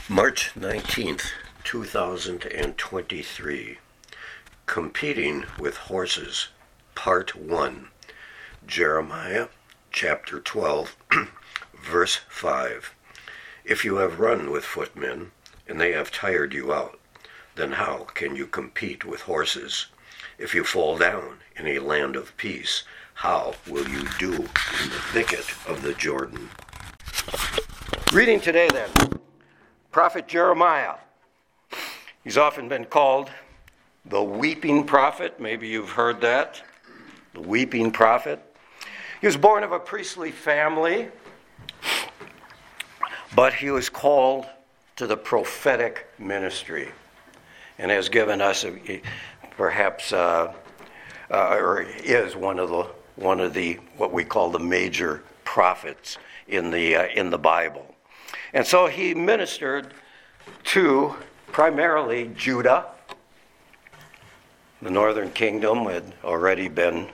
March 19th, 2023. Competing with Horses, Part 1. Jeremiah chapter 12, verse 5. If you have run with footmen, and they have tired you out, then how can you compete with horses? If you fall down in a land of peace, how will you do in the thicket of the Jordan? Reading today then, Prophet Jeremiah. He's often been called the weeping prophet. Maybe you've heard that. The weeping prophet. He was born of a priestly family, but he was called to the prophetic ministry and has given us perhaps or is one of the what we call the major prophets in the Bible. And so he ministered to primarily Judah. The northern kingdom had already been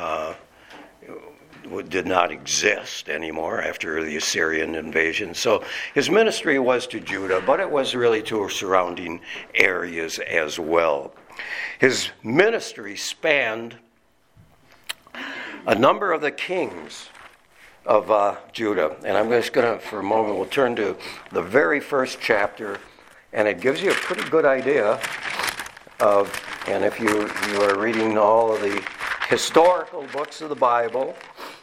did not exist anymore after the Assyrian invasion. So his ministry was to Judah, but it was really to surrounding areas as well. His ministry spanned a number of the kings of Judah. And I'm just going to, for a moment, we'll turn to the very first chapter, and it gives you a pretty good idea of, and if you are reading all of the historical books of the Bible,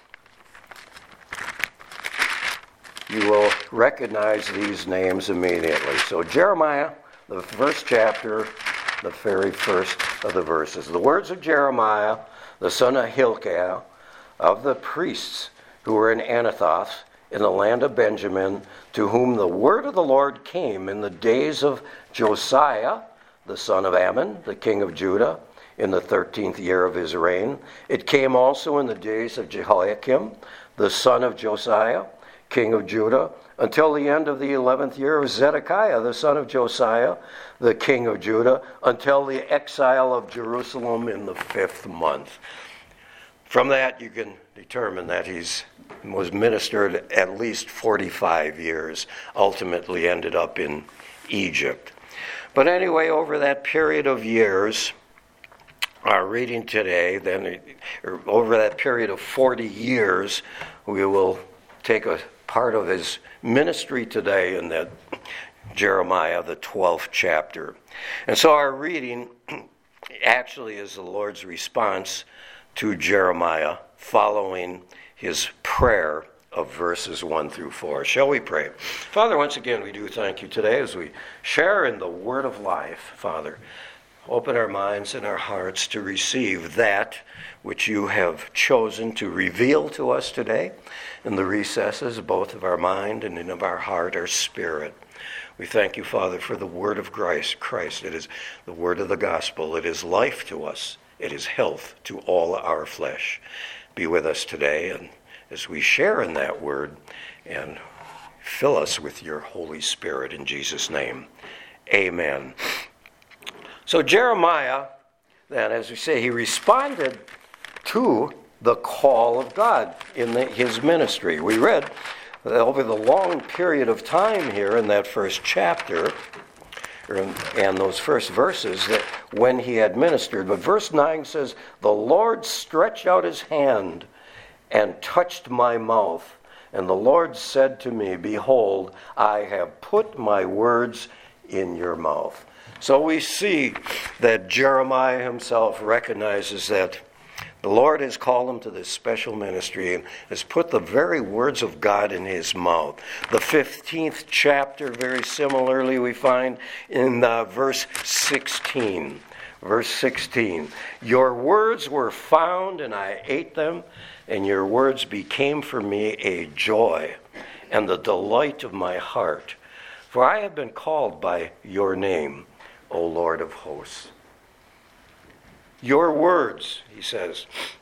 you will recognize these names immediately. So Jeremiah, the first chapter, the very first of the verses. The words of Jeremiah, the son of Hilkiah, of the priests who were in Anathoth, in the land of Benjamin, to whom the word of the Lord came in the days of Josiah, the son of Ammon, the king of Judah, in the 13th year of his reign. It came also in the days of Jehoiakim, the son of Josiah, king of Judah, until the end of the 11th year of Zedekiah, the son of Josiah, the king of Judah, until the exile of Jerusalem in the 5th month. From that, you can determine that he was ministered at least 45 years, ultimately ended up in Egypt. But anyway, over that period of years, our reading today, then over that period of 40 years, we will take a part of his ministry today in that Jeremiah, the 12th chapter. And so our reading actually is the Lord's response to Jeremiah following his prayer of verses 1 through 4. Shall we pray? Father, once again, we do thank you today as we share in the word of life. Father, open our minds and our hearts to receive that which you have chosen to reveal to us today in the recesses both of our mind and in of our heart, our spirit. We thank you, Father, for the word of Christ. It is the word of the gospel. It is life to us. It is health to all our flesh. Be with us today, and as we share in that word, and fill us with your Holy Spirit in Jesus' name. Amen. So Jeremiah, then, as we say, he responded to the call of God in his ministry. We read over the long period of time here in that first chapter, and those first verses, that when he had ministered. But verse 9 says, "The Lord stretched out his hand and touched my mouth. And the Lord said to me, Behold, I have put my words in your mouth." So we see that Jeremiah himself recognizes that the Lord has called him to this special ministry and has put the very words of God in his mouth. The 15th chapter, very similarly, we find in verse 16. Verse 16, "Your words were found, and I ate them, and your words became for me a joy and the delight of my heart. For I have been called by your name, O Lord of hosts." Your words, he says,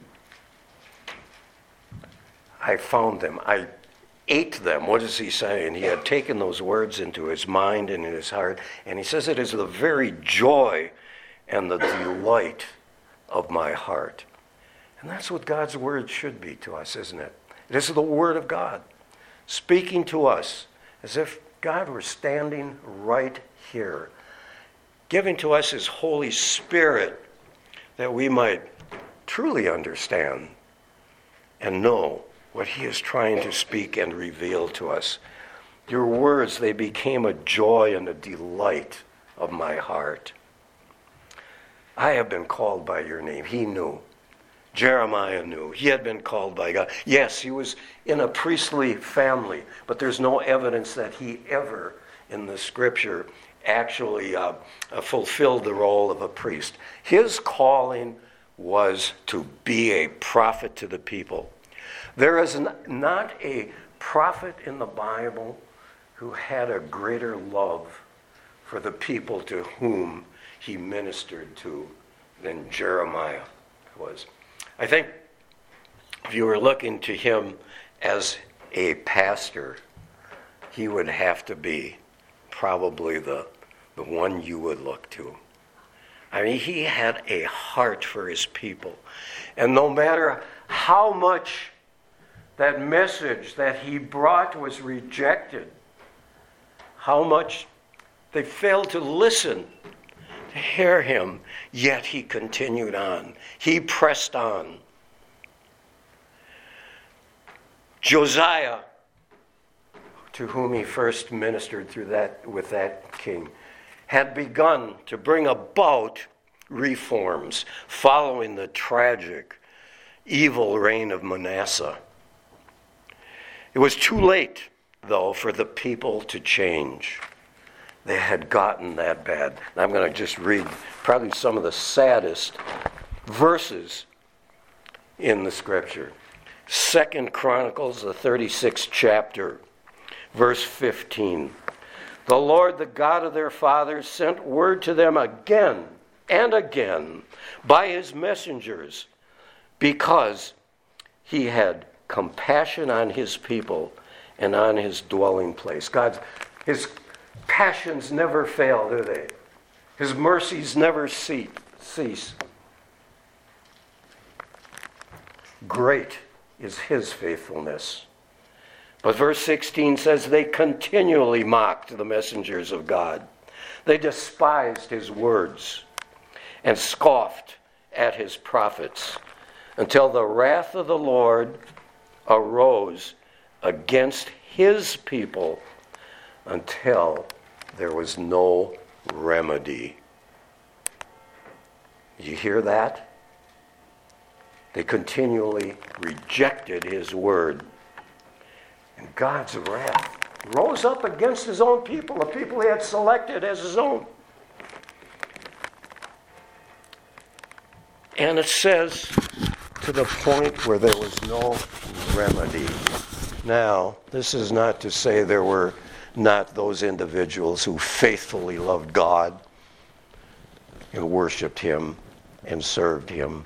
I found them. I ate them. What is he saying? He had taken those words into his mind and in his heart, and he says it is the very joy and the delight of my heart. And that's what God's word should be to us, isn't it? It is the word of God speaking to us as if God were standing right here, giving to us his Holy Spirit that we might truly understand and know what he is trying to speak and reveal to us. Your words, they became a joy and a delight of my heart. I have been called by your name. He knew. Jeremiah knew. He had been called by God. Yes, he was in a priestly family, but there's no evidence that he ever, in the scripture, actually fulfilled the role of a priest. His calling was to be a prophet to the people. There is not a prophet in the Bible who had a greater love for the people to whom he ministered to than Jeremiah was. I think if you were looking to him as a pastor, he would have to be probably the one you would look to. I mean, he had a heart for his people. And no matter how much that message that he brought was rejected, how much they failed to listen, to hear him, yet he continued on. He pressed on. Josiah, to whom he first ministered with that king, had begun to bring about reforms following the tragic, evil reign of Manasseh. It was too late, though, for the people to change. They had gotten that bad. And I'm going to just read probably some of the saddest verses in the scripture. 2 Chronicles, the 36th chapter, verse 15. The Lord, the God of their fathers, sent word to them again and again by his messengers, because he had compassion on his people and on his dwelling place. His passions never fail, do they? His mercies never cease. Great is his faithfulness. But verse 16 says, they continually mocked the messengers of God. They despised his words and scoffed at his prophets, until the wrath of the Lord arose against his people, until there was no remedy. You hear that? They continually rejected his word. And God's wrath rose up against his own people, the people he had selected as his own. And it says, to the point where there was no remedy. Now, this is not to say there were not those individuals who faithfully loved God and worshiped him and served him.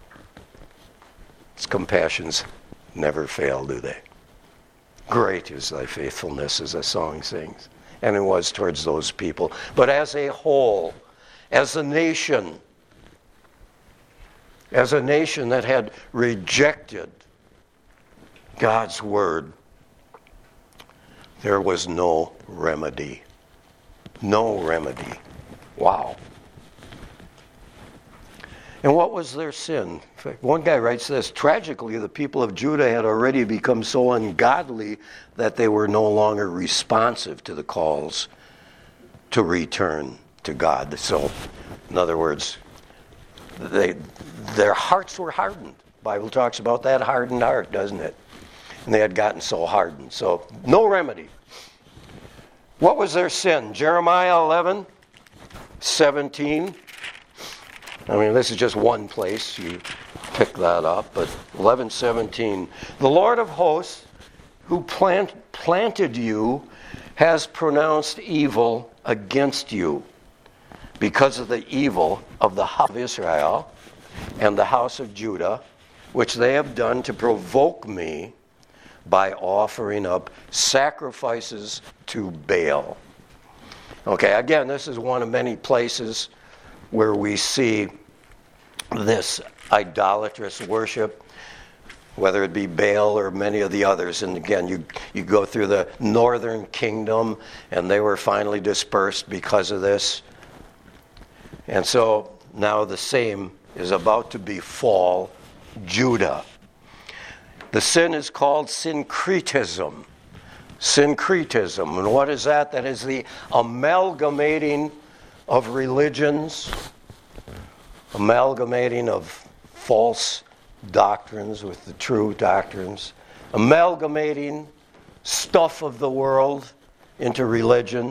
His compassions never fail, do they? Great is thy faithfulness, as the song sings. And it was towards those people. But as a whole, as a nation that had rejected God's word, there was no remedy. No remedy. Wow. And what was their sin? In fact, one guy writes this: tragically, the people of Judah had already become so ungodly that they were no longer responsive to the calls to return to God. So, in other words, their hearts were hardened. The Bible talks about that hardened heart, doesn't it? And they had gotten so hardened. So, no remedy. What was their sin? Jeremiah 11:17. I mean, this is just one place. You pick that up. But 11:17. The Lord of hosts, who planted you, has pronounced evil against you because of the evil of the house of Israel and the house of Judah, which they have done to provoke me by offering up sacrifices to Baal. Okay, again, this is one of many places where we see this idolatrous worship. whether it be Baal or many of the others. And again, you go through the northern kingdom, and they were finally dispersed because of this. And so now the same is about to befall Judah. The sin is called syncretism. Syncretism. And what is that? That is the amalgamating of religions, amalgamating of false doctrines with the true doctrines, amalgamating stuff of the world into religion.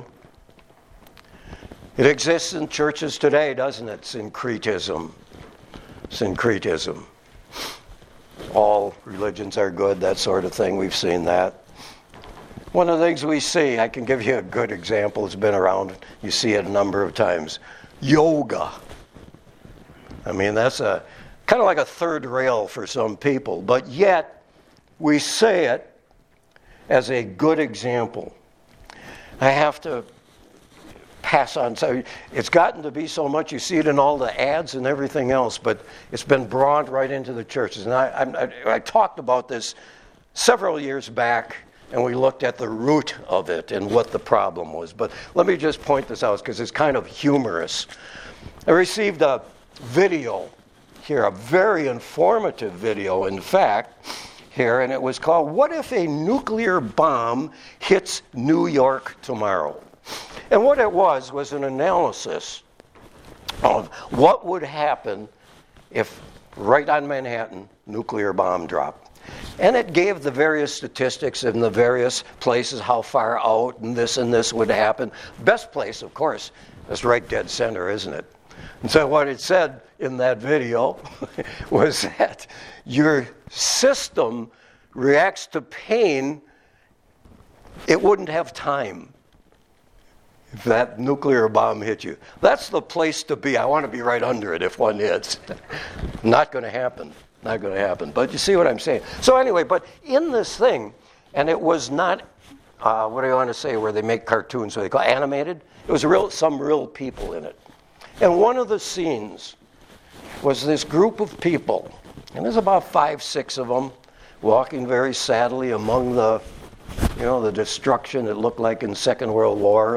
It exists in churches today, doesn't it? Syncretism. Syncretism. All religions are good, that sort of thing. We've seen that. One of the things we see, I can give you a good example. It's been around. You see it a number of times. Yoga. I mean, that's a kind of like a third rail for some people, but yet we say it as a good example. I have to pass on. So it's gotten to be so much, you see it in all the ads and everything else, but it's been brought right into the churches. And I talked about this several years back, and we looked at the root of it and what the problem was. But let me just point this out because it's kind of humorous. I received a video here, a very informative video, in fact, here, and it was called, "What if a nuclear bomb hits New York tomorrow?" And what it was an analysis of what would happen if right on Manhattan, nuclear bomb dropped. And it gave the various statistics in the various places, how far out and this would happen. Best place, of course, is right dead center, isn't it? And so what it said in that video was that your system reacts to pain. It wouldn't have time if that nuclear bomb hit you. That's the place to be. I want to be right under it if one hits. Not going to happen. Not going to happen. But you see what I'm saying. So anyway, but in this thing, and it was not, what do I want to say, where they make cartoons, what they call animated. It was some real people in it. And one of the scenes was this group of people, and there's about 5, 6 of them, walking very sadly among the destruction it looked like in Second World War,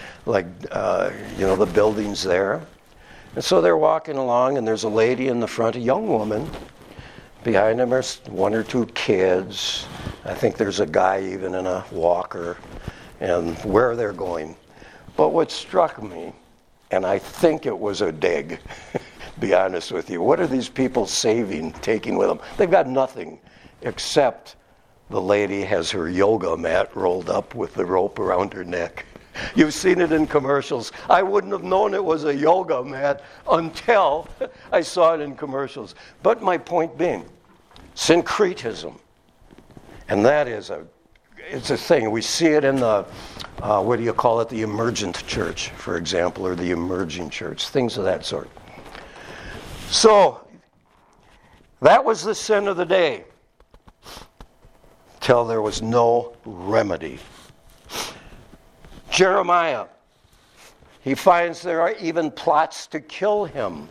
the buildings there. And so they're walking along, and there's a lady in the front, a young woman. Behind them are 1 or 2 kids. I think there's a guy even in a walker, and where they're going. But what struck me, and I think it was a dig, be honest with you, what are these people taking with them? They've got nothing except the lady has her yoga mat rolled up with the rope around her neck. You've seen it in commercials. I wouldn't have known it was a yoga mat until I saw it in commercials. But my point being, syncretism. And that is it's a thing. We see it in the, the emergent church, for example, or the emerging church, things of that sort. So, that was the sin of the day, till there was no remedy. Jeremiah, he finds there are even plots to kill him.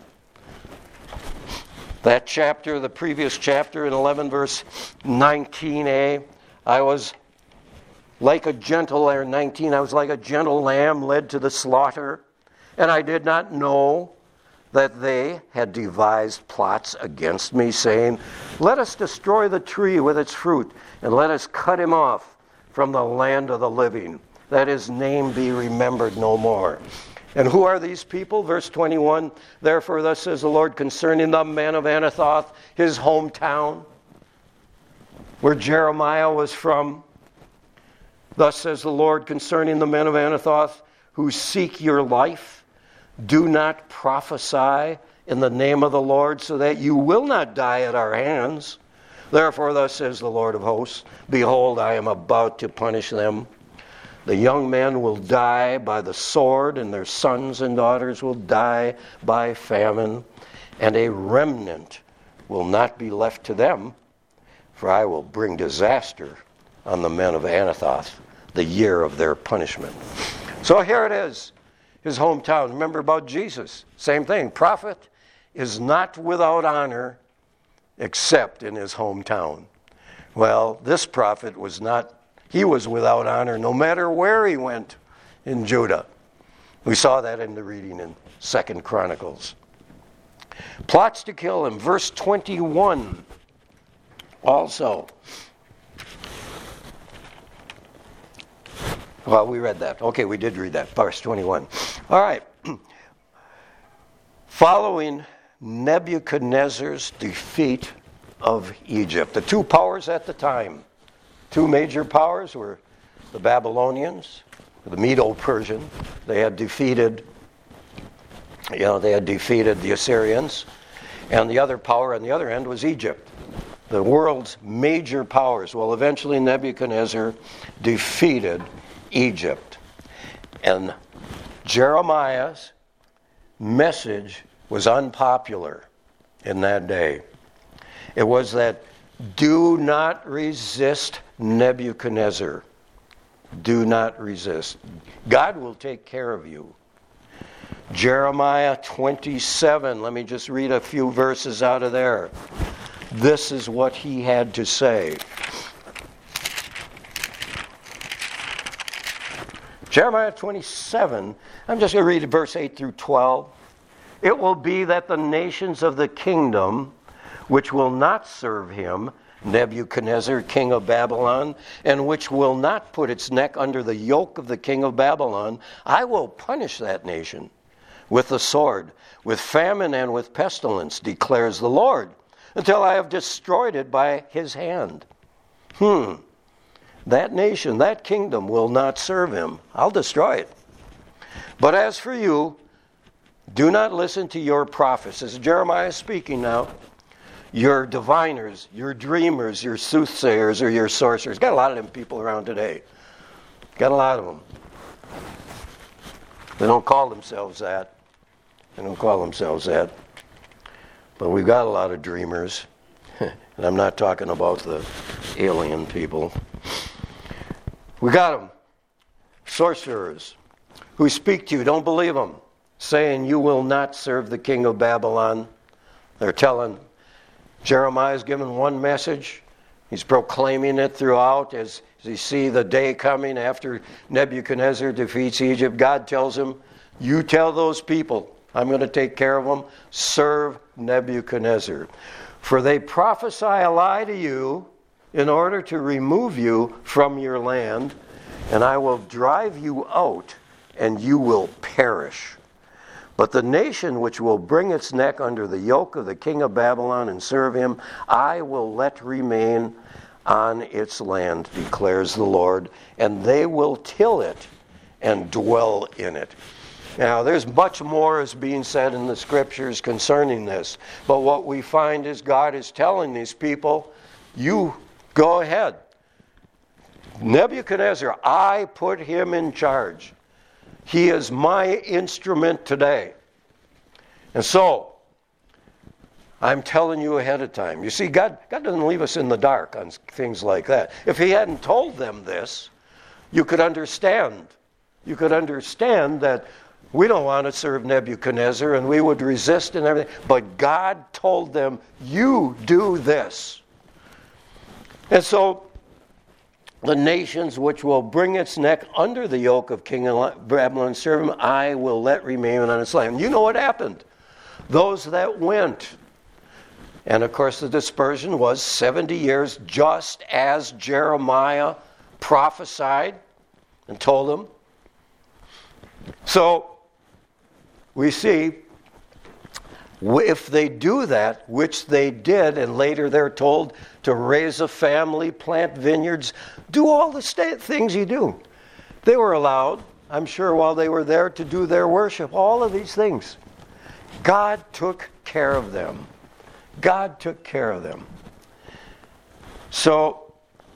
That chapter, the previous chapter in 11 verse 19a, I was like a gentle lamb led to the slaughter, and I did not know that they had devised plots against me, saying, let us destroy the tree with its fruit, and let us cut him off from the land of the living, that his name be remembered no more. And who are these people? Verse 21, therefore thus says the Lord concerning the man of Anathoth, his hometown, where Jeremiah was from. Thus says the Lord concerning the men of Anathoth who seek your life, do not prophesy in the name of the Lord, so that you will not die at our hands. Therefore thus says the Lord of hosts, behold, I am about to punish them. The young men will die by the sword, and their sons and daughters will die by famine, and a remnant will not be left to them, for I will bring disaster on the men of Anathoth, the year of their punishment. So here it is, his hometown. Remember about Jesus, same thing. Prophet is not without honor except in his hometown. Well, this prophet was not, he was without honor no matter where he went in Judah. We saw that in the reading in 2 Chronicles. Plots to kill him, verse 21 also. Well, we read that. Okay, we did read that, verse 21. All right. Following Nebuchadnezzar's defeat of Egypt. The two powers at the time, two major powers were the Babylonians, the Medo-Persian. They had defeated the Assyrians, and the other power on the other end was Egypt. The world's major powers. Well, eventually Nebuchadnezzar defeated Egypt. And Jeremiah's message was unpopular in that day. It was that do not resist Nebuchadnezzar. Do not resist. God will take care of you. Jeremiah 27, let me just read a few verses out of there. This is what he had to say. Jeremiah 27, I'm just going to read verse 8 through 12. It will be that the nations of the kingdom which will not serve him, Nebuchadnezzar, king of Babylon, and which will not put its neck under the yoke of the king of Babylon, I will punish that nation with the sword, with famine, and with pestilence, declares the Lord, until I have destroyed it by his hand. That nation, that kingdom will not serve him. I'll destroy it. But as for you, do not listen to your prophets. This is Jeremiah speaking now. Your diviners, your dreamers, your soothsayers, or your sorcerers. Got a lot of them people around today. Got a lot of them. They don't call themselves that. But we've got a lot of dreamers. And I'm not talking about the alien people. We got them. Sorcerers who speak to you. Don't believe them. Saying you will not serve the king of Babylon. They're telling. Jeremiah's given one message. He's proclaiming it throughout as you see the day coming after Nebuchadnezzar defeats Egypt. God tells him, you tell those people, I'm going to take care of them. Serve Nebuchadnezzar. For they prophesy a lie to you in order to remove you from your land, and I will drive you out, and you will perish. But the nation which will bring its neck under the yoke of the king of Babylon and serve him, I will let remain on its land, declares the Lord, and they will till it and dwell in it. Now, there's much more is being said in the scriptures concerning this, but what we find is God is telling these people, you go ahead. Nebuchadnezzar, I put him in charge. He is my instrument today. And so, I'm telling you ahead of time. You see, God doesn't leave us in the dark on things like that. If he hadn't told them this, you could understand. You could understand that we don't want to serve Nebuchadnezzar and we would resist and everything. But God told them, you do this. And so, the nations which will bring its neck under the yoke of King of Babylon and serve him, I will let remain on its land. You know what happened. Those that went. And of course the dispersion was 70 years, just as Jeremiah prophesied and told them. So, we see, if they do that, which they did, and later they're told to raise a family, plant vineyards, do all the things you do. They were allowed, I'm sure, while they were there to do their worship, all of these things. God took care of them. God took care of them. So,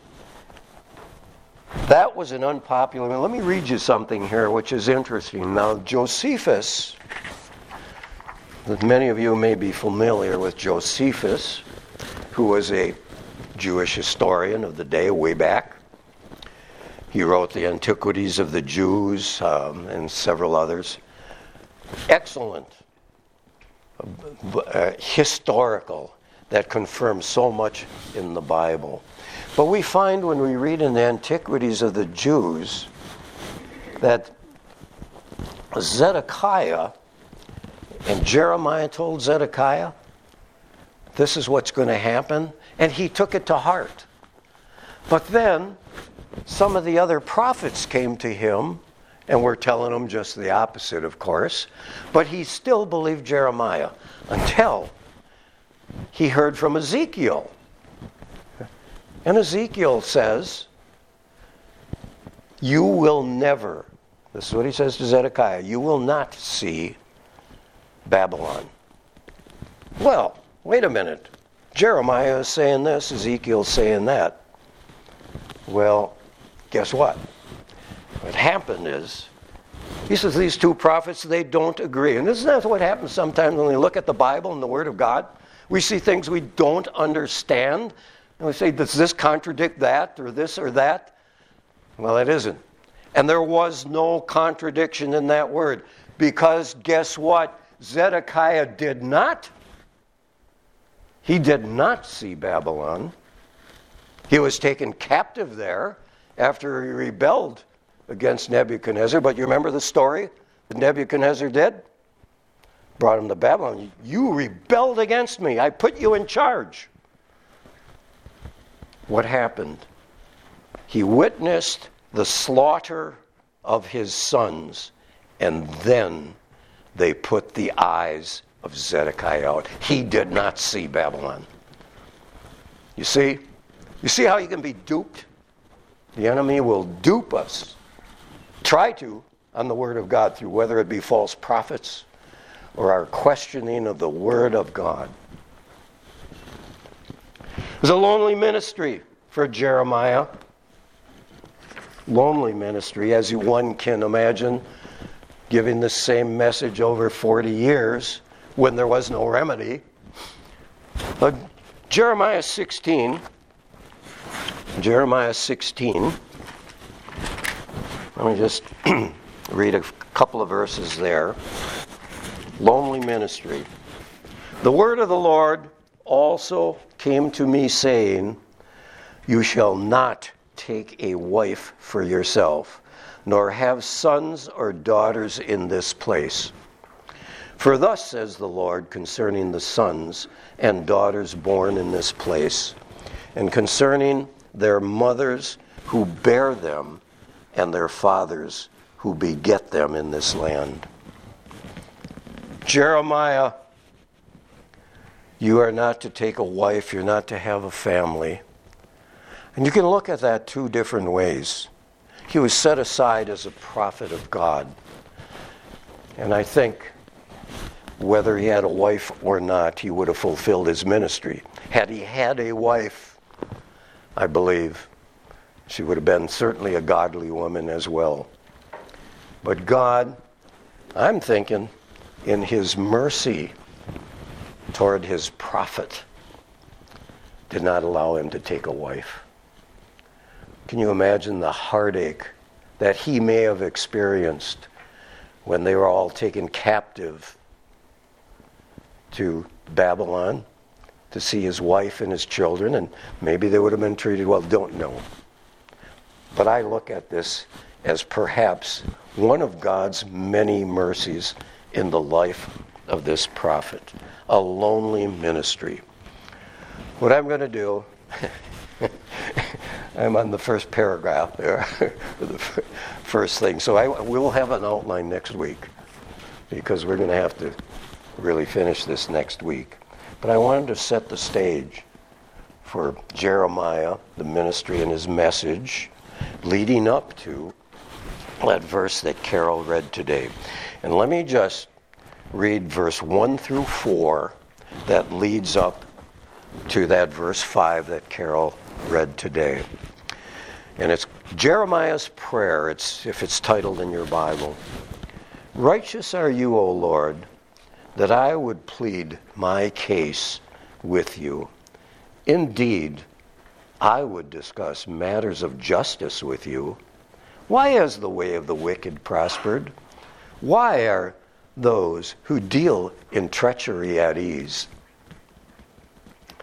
that was an unpopular. Let me read you something here which is interesting. Now, Josephus, many of you may be familiar with Josephus, who was a Jewish historian of the day way back. He wrote the Antiquities of the Jews and several others. Excellent historical that confirm so much in the Bible. But we find when we read in the Antiquities of the Jews that Zedekiah, and Jeremiah told Zedekiah, this is what's going to happen, and he took it to heart. But then some of the other prophets came to him and were telling him just the opposite, of course, but he still believed Jeremiah until he heard from Ezekiel. And Ezekiel says, you will never, this is what he says to Zedekiah, you will not see Babylon. Well, wait a minute. Jeremiah is saying this, Ezekiel's saying that. Well, guess what? What happened is, he says these two prophets, they don't agree. And isn't that what happens sometimes when we look at the Bible and the Word of God? We see things we don't understand, and we say, does this contradict that, or this or that? Well, it isn't. And there was no contradiction in that word, because guess what? Zedekiah did not. He did not see Babylon. He was taken captive there after he rebelled against Nebuchadnezzar. But you remember the story that Nebuchadnezzar did? Brought him to Babylon. You rebelled against me. I put you in charge. What happened? He witnessed the slaughter of his sons, and then they put the eyes of Zedekiah out. He did not see Babylon. You see? You see how you can be duped? The enemy will dupe us. Try to, on the Word of God, through whether it be false prophets or our questioning of the Word of God. It was a lonely ministry for Jeremiah. Lonely ministry, as one can imagine, giving the same message over 40 years when there was no remedy. But Jeremiah 16, let me just read a couple of verses there. Lonely ministry. The word of the Lord also came to me, saying, you shall not take a wife for yourself, nor have sons or daughters in this place. For thus says the Lord concerning the sons and daughters born in this place, and concerning their mothers who bear them, and their fathers who beget them in this land. Jeremiah, you are not to take a wife, you're not to have a family. And you can look at that two different ways. He was set aside as a prophet of God. And I think whether he had a wife or not, he would have fulfilled his ministry. Had he had a wife, I believe she would have been certainly a godly woman as well. But God, I'm thinking, in his mercy toward his prophet, did not allow him to take a wife. Can you imagine the heartache that he may have experienced when they were all taken captive to Babylon to see his wife and his children, and maybe they would have been treated well, don't know. But I look at this as perhaps one of God's many mercies in the life of this prophet, a lonely ministry. What I'm going to do, I'm on the first paragraph there, the first thing. So we'll have an outline next week, because we're going to have to really finish this next week. But I wanted to set the stage for Jeremiah, the ministry and his message, leading up to that verse that Carol read today. And let me just read verse 1 through 4 that leads up to that verse 5 that Carol read today. And it's Jeremiah's prayer, if it's titled in your Bible. Righteous are you, O Lord, that I would plead my case with you. Indeed, I would discuss matters of justice with you. Why has the way of the wicked prospered? Why are those who deal in treachery at ease?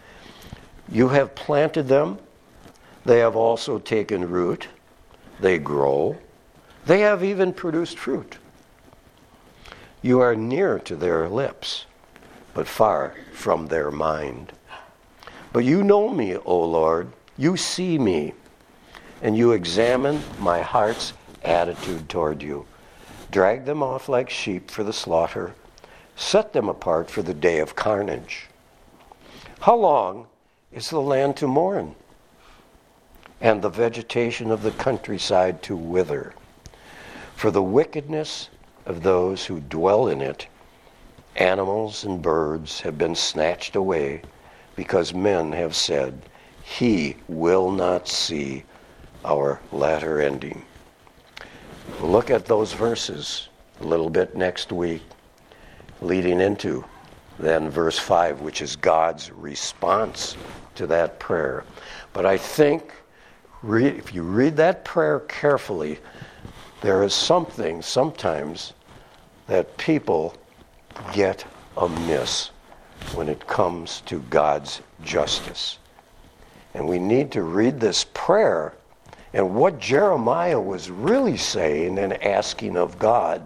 You have planted them. They have also taken root. They grow. They have even produced fruit. You are near to their lips, but far from their mind. But you know me, O Lord. You see me, and you examine my heart's attitude toward you. Drag them off like sheep for the slaughter. Set them apart for the day of carnage. How long is the land to mourn, and the vegetation of the countryside to wither? For the wickedness of those who dwell in it, animals and birds have been snatched away, because men have said, he will not see our latter ending. We'll look at those verses a little bit next week, leading into then verse 5, which is God's response to that prayer. But I think if you read that prayer carefully, there is something sometimes that people get amiss when it comes to God's justice. And we need to read this prayer and what Jeremiah was really saying and asking of God.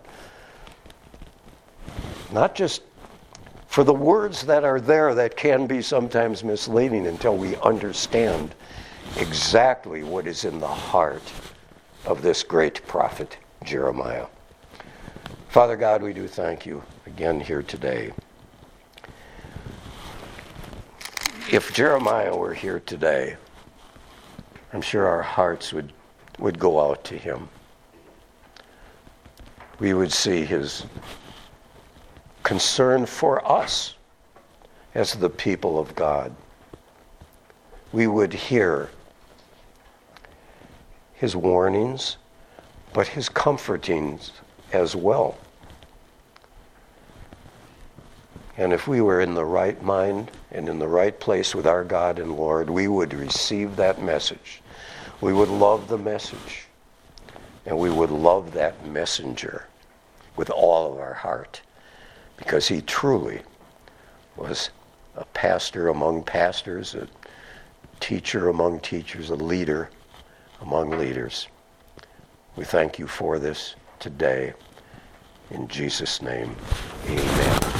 Not just for the words that are there that can be sometimes misleading until we understand exactly what is in the heart of this great prophet Jeremiah. Father God, we do thank you again here today. If Jeremiah were here today, I'm sure our hearts would go out to him. We would see his concern for us as the people of God. We would hear his warnings, but his comfortings as well. And if we were in the right mind and in the right place with our God and Lord, we would receive that message. We would love the message. And we would love that messenger with all of our heart, because he truly was a pastor among pastors, a teacher among teachers, a leader among leaders. We thank you for this today. In Jesus' name, amen.